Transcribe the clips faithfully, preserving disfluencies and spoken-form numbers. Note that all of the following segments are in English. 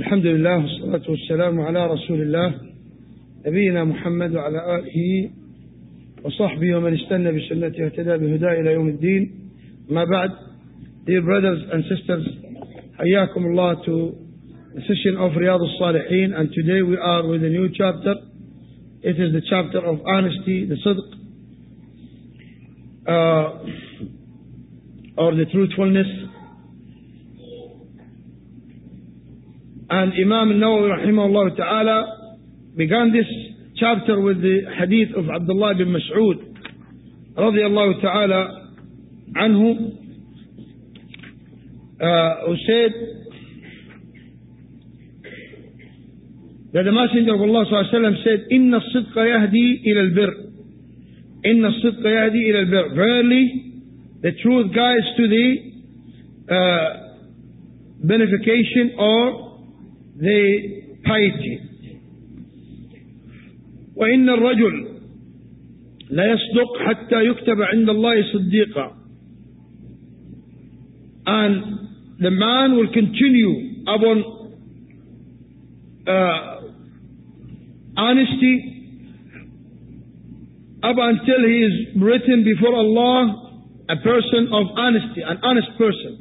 الحمد لله والصلاة والسلام على رسول الله نبينا محمد وعلى آله وصحبه ومن استنى بسنته واهتدى بهداه إلى يوم الدين. ما بعد, dear brothers and sisters, حياكم الله to the session of Riyadh al-Salihin, and today we are with a new chapter. It is the chapter of honesty, the sidq, uh, or the truthfulness. And Imam al-Nawawi rahimahullah ta'ala began this chapter with the hadith of Abdullah bin Mas'ud radiyallahu ta'ala anhu, uh, who said that the Messenger of Allah sallallahu alayhi wa sallam said, Inna as-sidqa yahdi ila al-birr. Inna as-sidqa yahdi ila al-birr. Verily, the truth guides to the uh, benefication or the piety. وإن الرجل لا يصدق حتى يكتب عند الله صديقا. And the man will continue upon uh, honesty up until he is written before Allah a person of honesty, an honest person.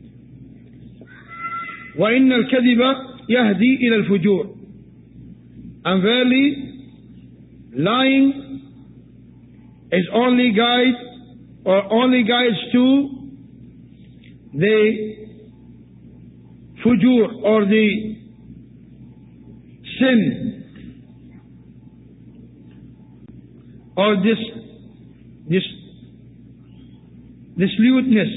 وإن الكذب يهدي إلى الفجور. And verily, lying is only guide or only guides to the fujur or the sin or this this this lewdness.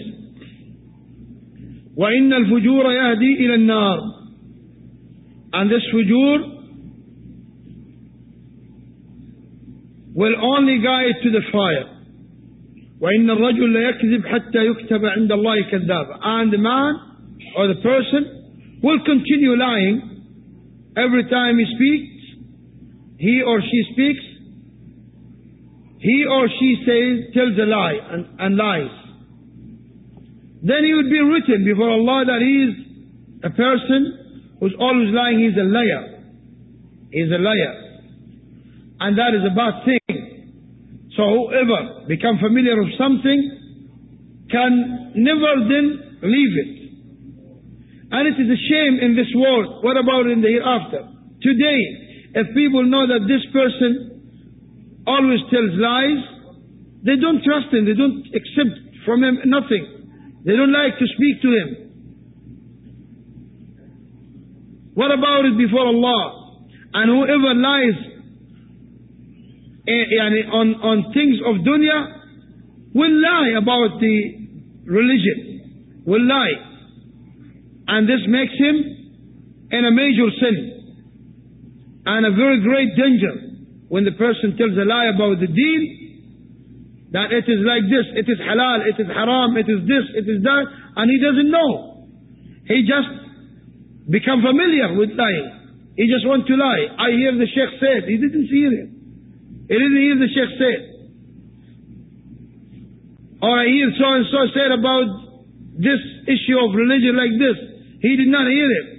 وإن الفجور يهدي إلى النار. And this fujur will only guide to the fire. وإن الرجل لا يكذب حتى يكتب عند الله كذابا. And the man or the person will continue lying every time he speaks, he or she speaks, he or she says, tells a lie and, and lies. Then he would be written before Allah that he is a person who's always lying. He's a liar. He's a liar. And that is a bad thing. So whoever become familiar with something can never then leave it. And it is a shame in this world. What about in the hereafter? Today, if people know that this person always tells lies, they don't trust him. They don't accept from him nothing. They don't like to speak to him. What about it before Allah? And whoever lies on, on things of dunya will lie about the religion, will lie. And this makes him in a major sin and a very great danger when the person tells a lie about the deen, that it is like this, it is halal, it is haram, it is this, it is that, and he doesn't know. He just become familiar with lying. He just wants to lie. I hear the Sheikh said. He didn't hear it. He didn't hear the Sheikh say it. Or I hear so and so said about this issue of religion like this. He did not hear it.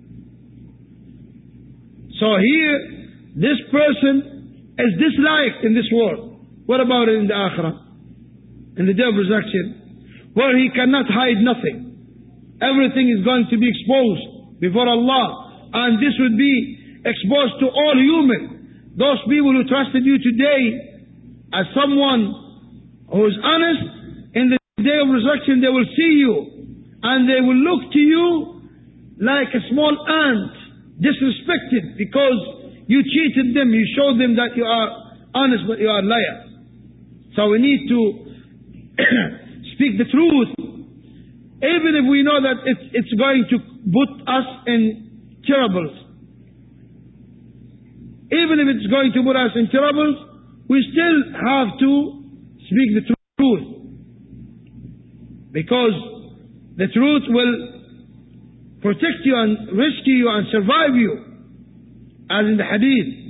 So here, this person is disliked in this world. What about it in the Akhirah? In the day of resurrection, where he cannot hide nothing. Everything is going to be exposed before Allah, and this would be exposed to all human. Those people who trusted you today as someone who is honest, in the day of resurrection they will see you and they will look to you like a small ant, disrespected because you cheated them, you showed them that you are honest but you are a liar. So we need to speak the truth, even if we know that it's, it's going to put us in troubles. Even if it's going to put us in troubles, we still have to speak the truth. Because the truth will protect you and rescue you and survive you, as in the hadith.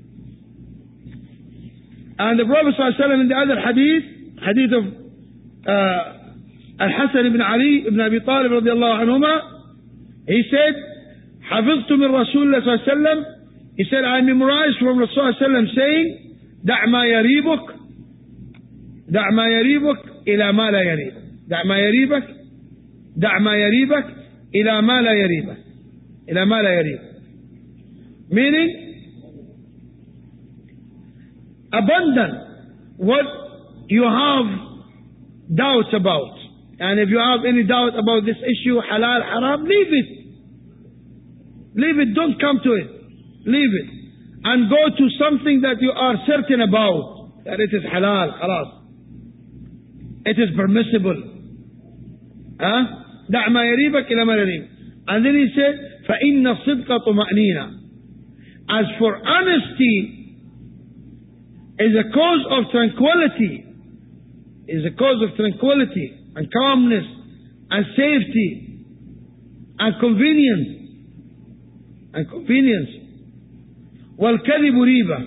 And the Prophet ﷺ in the other hadith, hadith of uh, Al-Hasan ibn Ali ibn Abi Talib radiallahu anhuma, he said, حفظت من رسول الله صلى الله عليه وسلم, he said, I memorized from Rasul صلى الله عليه وسلم saying, دع ما يريبك دع ما يريبك إلى ما لا يريبك دع ما يريبك دع ما يريبك إلى ما لا يريبك إلى ما لا يريبك. Meaning, abandon what you have doubts about. And if you have any doubt about this issue, halal, haram, leave it. Leave it, don't come to it. Leave it. And go to something that you are certain about, that it is halal, khalas. It is permissible. Huh? دع ما يريبك إلى ما لا يريبك. And then he said, فإن الصدق طمأنينة. As for honesty, is a cause of tranquility, is a cause of tranquility and calmness and safety and convenience and convenience. وَالْكَذِبُ رِيبَةٌ,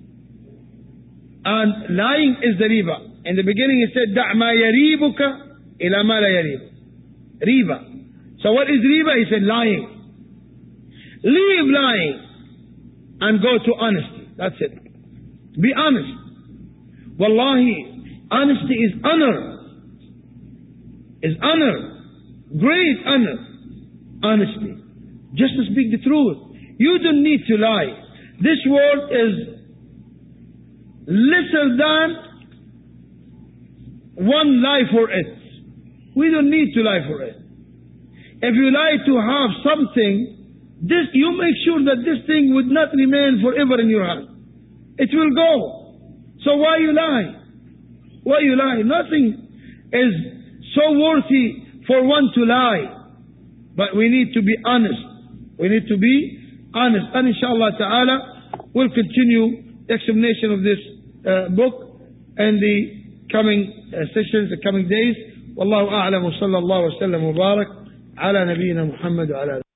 and lying is the riba. In the beginning he said, دَعْ مَا يَرِيبُكَ إِلَى مَا لَا يَرِيبُ. Riba. So what is riba? He said lying. Leave lying and go to honesty. That's it. Be honest. Wallahi, honesty is honor. Is honor. Great honor. Honesty. Just to speak the truth. You don't need to lie. This world is lesser than one lie for it. We don't need to lie for it. If you lie to have something, this you make sure that this thing would not remain forever in your hand. It will go. So why you lie? Why you lie? Nothing is so worthy for one to lie. But we need to be honest. We need to be honest. And inshallah ta'ala, we'll continue the explanation of this uh, book in the coming uh, sessions, the coming days. Wallahu a'lam wa sallallahu wa sallam wa barak ala nabiyyina Muhammad wa ala